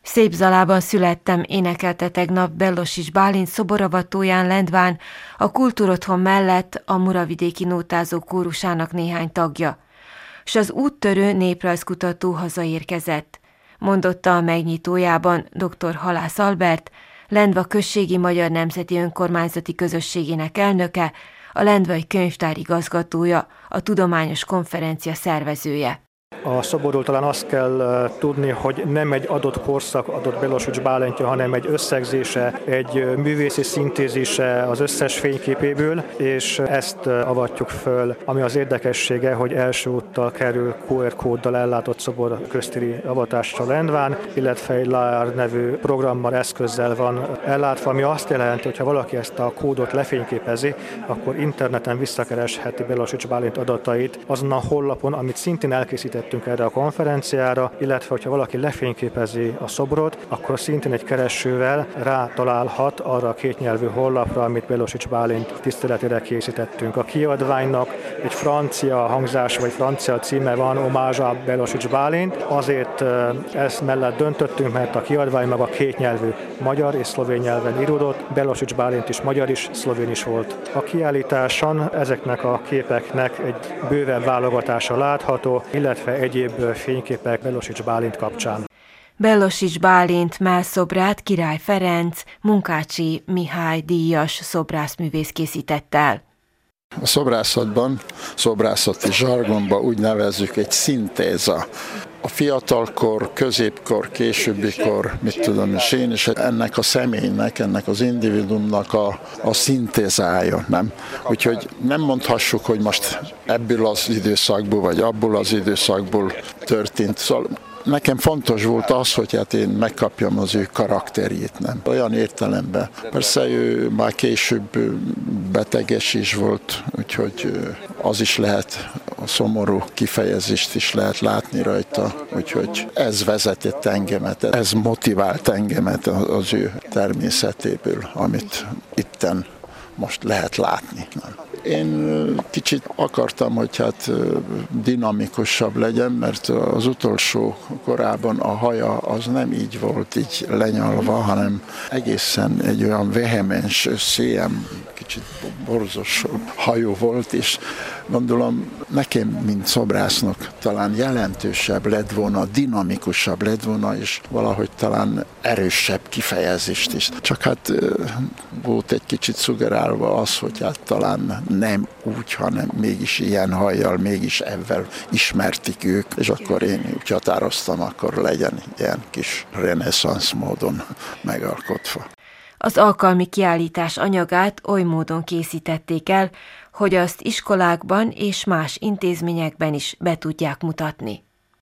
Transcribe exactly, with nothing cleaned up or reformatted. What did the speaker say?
Szépzalában születtem, énekelte tegnap Bellosics Bálint szoboravatóján Lendván, a Kultúrotthon mellett a Muravidéki Nótázó Kórusának néhány tagja. S az úttörő néprajzkutató hazaérkezett, mondotta a megnyitójában dr. Halász Albert, Lendva községi magyar nemzeti önkormányzati közösségének elnöke, a lendvai könyvtár igazgatója, a tudományos konferencia szervezője. A szoborról talán azt kell tudni, hogy nem egy adott korszak adott Bellosics Bálintja, hanem egy összegzése, egy művészi szintézise az összes fényképéből, és ezt avatjuk föl, ami az érdekessége, hogy első úttal kerül kú er kóddal ellátott szobor köztéri avatásra Lendván, illetve egy LAR nevű programmal, eszközzel van ellátva, ami azt jelenti, hogy ha valaki ezt a kódot lefényképezi, akkor interneten visszakeresheti Bellosics Bálint adatait azon a honlapon, amit szintén elkészített erre a konferenciára, illetve hogyha valaki lefényképezi a szobrot, akkor szintén egy keresővel rátalálhat arra a kétnyelvű honlapra, amit Bellosics Bálint tiszteletére készítettünk. A kiadványnak egy francia hangzás vagy francia címe van, Hommage à Bellosics Bálint. Azért ezt mellett döntöttünk, mert a kiadvány maga kétnyelvű, magyar és szlovén nyelven íródott, Bellosics Bálint is magyar is, szlovén is volt. A kiállításon ezeknek a képeknek egy bővebb válogatása látható, illetve egyéb fényképek Bellosics Bálint kapcsán. Bellosics Bálint mellszobrát Király Ferenc, Munkácsi Mihály díjas szobrászművész készített el. A szobrászatban, szobrászati zsargonban úgy nevezzük egy szintéza. A fiatalkor, középkor, későbbikor, mit tudom is én, és ennek a személynek, ennek az individuumnak a, a szintézája, nem? Úgyhogy nem mondhassuk, hogy most ebből az időszakból, vagy abból az időszakból történt. Szóval nekem fontos volt az, hogy hát én megkapjam az ő karakterét, nem? Olyan értelemben. Persze ő már később beteges is volt, úgyhogy az is lehet, a szomorú kifejezést is lehet látni rajta, úgyhogy ez vezetett engemet, ez motivált engemet az ő természetéből, amit itten most lehet látni. Nem? Én kicsit akartam, hogy hát dinamikusabb legyen, mert az utolsó korában a haja az nem így volt, így lenyalva, hanem egészen egy olyan vehemens, széjem, kicsit borzos hajú volt, és gondolom nekem, mint szobrásznak talán jelentősebb lett volna, dinamikusabb lett volna, és valahogy talán erősebb kifejezést is. Csak hát volt egy kicsit szugerálva az, hogy hát talán nem úgy, hanem mégis ilyen hajjal, mégis ebben ismertik ők, és akkor én úgy határoztam, akkor legyen ilyen kis reneszánsz módon megalkotva. Az alkalmi kiállítás anyagát oly módon készítették el, hogy azt iskolákban és más intézményekben is be tudják mutatni.